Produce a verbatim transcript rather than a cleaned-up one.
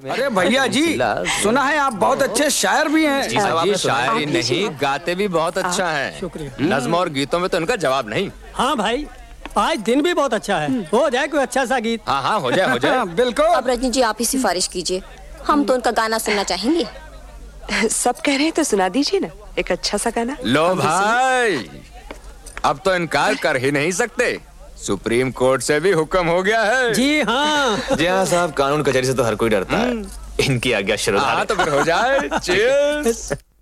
अरे भैया जी, सुना है आप बहुत अच्छे शायर भी हैं। जी साहब, शायर ही नहीं गाते भी बहुत अच्छा है। शुक्रिया। नज़्म और गीतों में तो उनका जवाब नहीं। हाँ भाई, आज दिन भी बहुत अच्छा है। हो जाए कोई अच्छा सा गीत। हाँ हाँ, हो जाए हो जाए। बिल्कुल। अब रजनी जी आप ही सिफारिश कीजिए, हम तो उनका गाना सुनना चाहेंगे। सब कह रहे हैं तो सुना दीजिए ना एक अच्छा सा गाना। लो भाई, अब तो इनकार कर ही नहीं सकते, सुप्रीम कोर्ट से भी हुक्म हो गया है। जी हाँ। जी हाँ साहब, कानून कचहरी से तो हर कोई डरता है। इनकी आज्ञा शुरू। हाँ तो फिर हो जाए। चीयर्स।